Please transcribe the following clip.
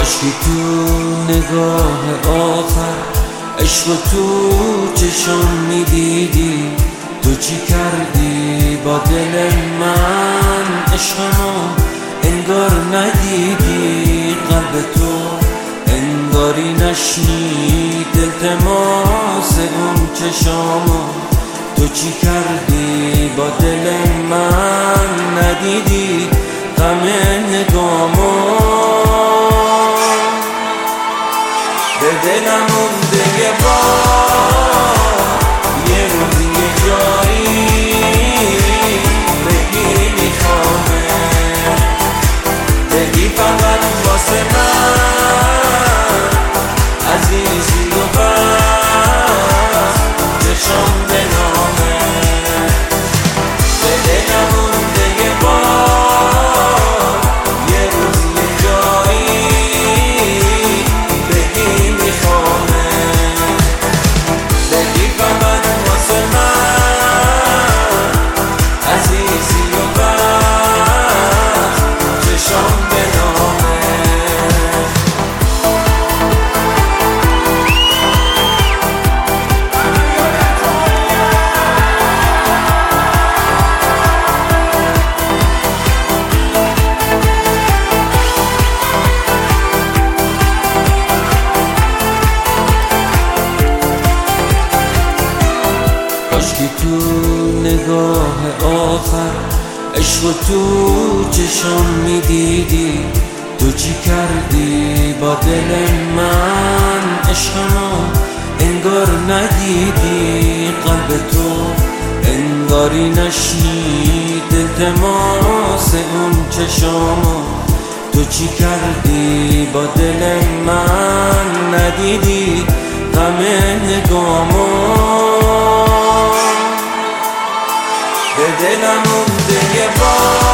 کاشکی تو نگاه آخر عشق تو چشم میدیدی، تو چی کردی با دل من؟ عشقمو انگار ندیدی، قلب تو انگاری نشنید التماس اون چشامو. تو چی کردی با دل من؟ ندیدی غم نگامو. به دلم مونده یه بار، یه روز یه جایی بگی میخوامه، بگی فقط واسه من عزیزی و بس چشم به نامه. به دلم مونده یه بار، یه روز یه جایی بگی میخوامه، بگی فقط واسه من عزیزی و بس چشم به نامه. کاشکی تو نگاه آخر عشق تو چشم میدیدی، تو چی کردی با دل من؟ عشقمو انگار ندیدی، قلب تو انگاری نشنید التماس اون چشامو. تو چی کردی با دل من؟ ندیدی غم نگامو. به دلم مونده یه بار،